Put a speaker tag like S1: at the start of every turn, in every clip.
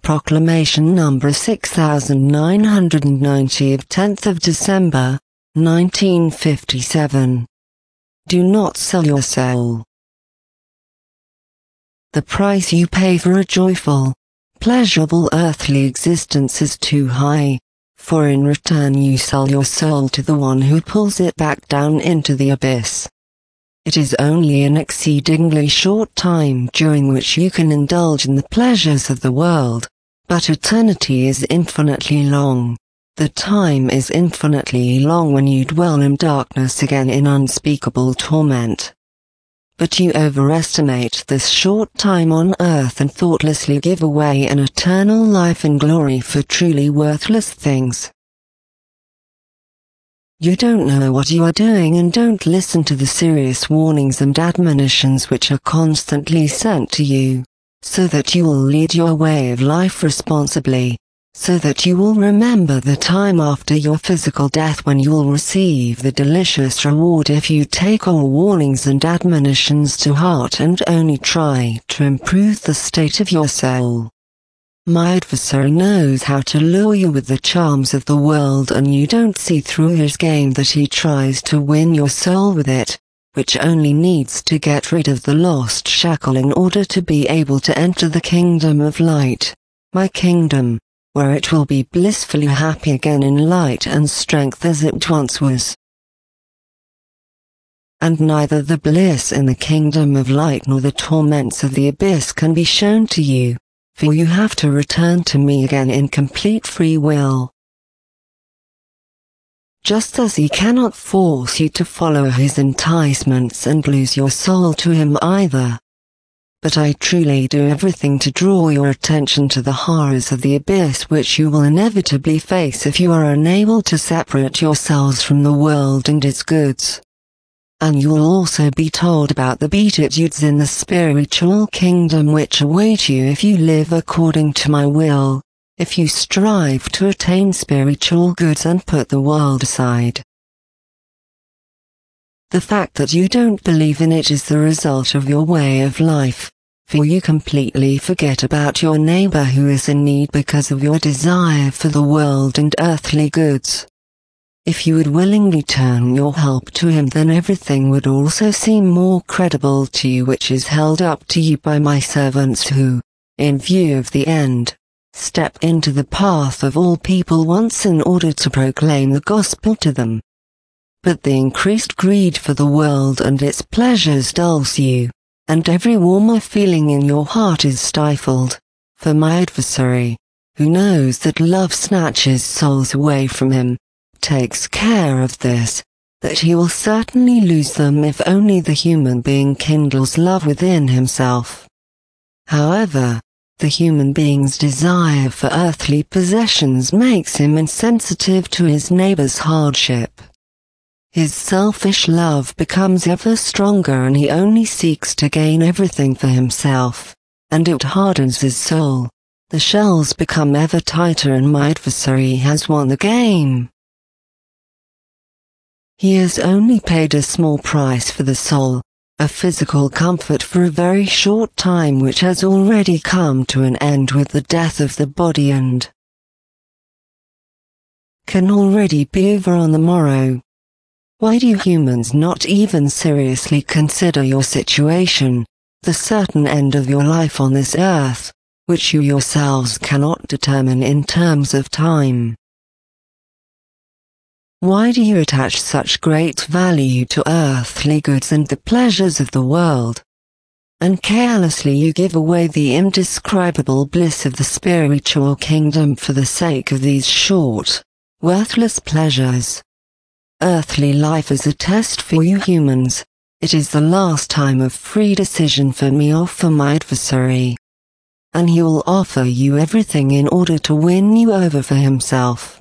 S1: Proclamation number 6990 of 10th of December, 1957. Do not sell your soul. The price you pay for a joyful, pleasurable earthly existence is too high, for in return you sell your soul to the one who pulls it back down into the abyss. It is only an exceedingly short time during which you can indulge in the pleasures of the world, but eternity is infinitely long. The time is infinitely long when you dwell in darkness again in unspeakable torment. But you overestimate this short time on earth and thoughtlessly give away an eternal life and glory for truly worthless things. You don't know what you are doing and don't listen to the serious warnings and admonitions which are constantly sent to you, so that you will lead your way of life responsibly, so that you will remember the time after your physical death when you will receive the delicious reward if you take all warnings and admonitions to heart and only try to improve the state of your soul. My adversary knows how to lure you with the charms of the world, and you don't see through his game that he tries to win your soul with it, which only needs to get rid of the lost shackle in order to be able to enter the kingdom of light, my kingdom, where it will be blissfully happy again in light and strength as it once was. And neither the bliss in the kingdom of light nor the torments of the abyss can be shown to you, for you have to return to me again in complete free will. Just as he cannot force you to follow his enticements and lose your soul to him either. But I truly do everything to draw your attention to the horrors of the abyss which you will inevitably face if you are unable to separate yourselves from the world and its goods. And you will also be told about the beatitudes in the spiritual kingdom which await you if you live according to my will, if you strive to attain spiritual goods and put the world aside. The fact that you don't believe in it is the result of your way of life, for you completely forget about your neighbor who is in need because of your desire for the world and earthly goods. If you would willingly turn your help to him, then everything would also seem more credible to you which is held up to you by my servants who, in view of the end, step into the path of all people once in order to proclaim the gospel to them. But the increased greed for the world and its pleasures dulls you, and every warmer feeling in your heart is stifled, for my adversary, who knows that love snatches souls away from him, takes care of this, that he will certainly lose them if only the human being kindles love within himself. However, the human being's desire for earthly possessions makes him insensitive to his neighbor's hardship. His selfish love becomes ever stronger and he only seeks to gain everything for himself, and it hardens his soul. The shells become ever tighter and my adversary has won the game. He has only paid a small price for the soul, a physical comfort for a very short time which has already come to an end with the death of the body and can already be over on the morrow. Why do humans not even seriously consider your situation, the certain end of your life on this earth, which you yourselves cannot determine in terms of time? Why do you attach such great value to earthly goods and the pleasures of the world? And carelessly you give away the indescribable bliss of the spiritual kingdom for the sake of these short, worthless pleasures. Earthly life is a test for you humans. It is the last time of free decision for me or for my adversary. And he will offer you everything in order to win you over for himself.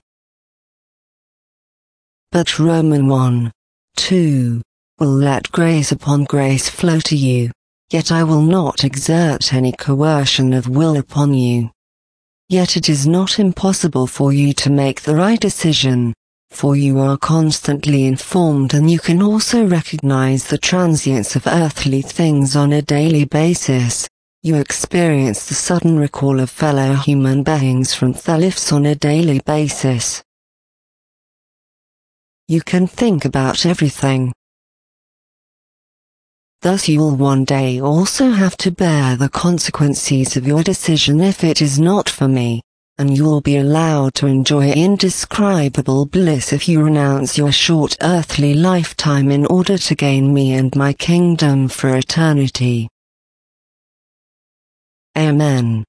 S1: But Roman 1:2 will let grace upon grace flow to you, yet I will not exert any coercion of will upon you. Yet it is not impossible for you to make the right decision, for you are constantly informed and you can also recognize the transience of earthly things on a daily basis, You experience the sudden recall of fellow human beings from Thalifs on a daily basis. You can think about everything. Thus you will one day also have to bear the consequences of your decision if it is not for me, and you will be allowed to enjoy indescribable bliss if you renounce your short earthly lifetime in order to gain me and my kingdom for eternity. Amen.